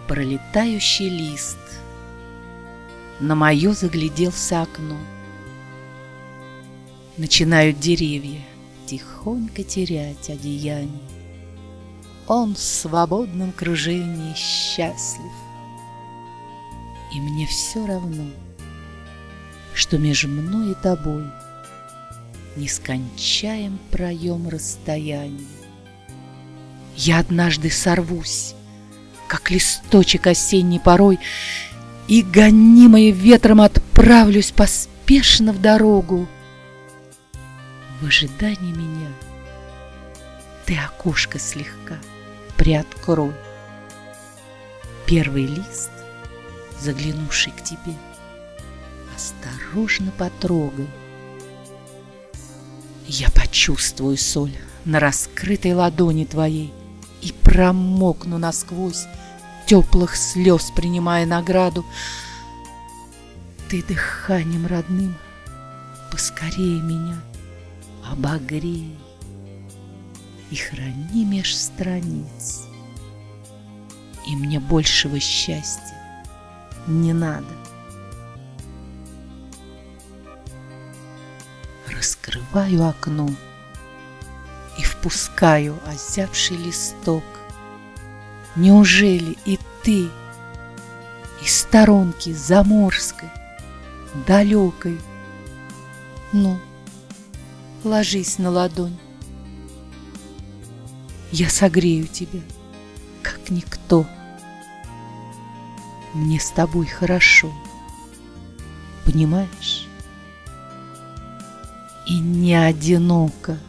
Пролетающий лист на мое загляделся окно. Начинают деревья тихонько терять одеяние. Он в свободном кружении счастлив. И мне все равно, что между мной и тобой нескончаем проем расстояния. Я однажды сорвусь, как листочек осенней порой, и, гонимая ветром, отправлюсь поспешно в дорогу. В ожидании меня ты окошко слегка приоткрой. Первый лист, заглянувший к тебе, осторожно потрогай. Я почувствую соль на раскрытой ладони твоей и промокну насквозь, теплых слез принимая награду. Ты дыханием родным поскорее меня обогрей и храни меж страниц. И мне большего счастья не надо. Раскрываю окно и впускаю озябший листок. Неужели и ты из сторонки заморской, далекой? Ну, ложись на ладонь. Я согрею тебя, как никто. Мне с тобой хорошо, понимаешь? И не одиноко.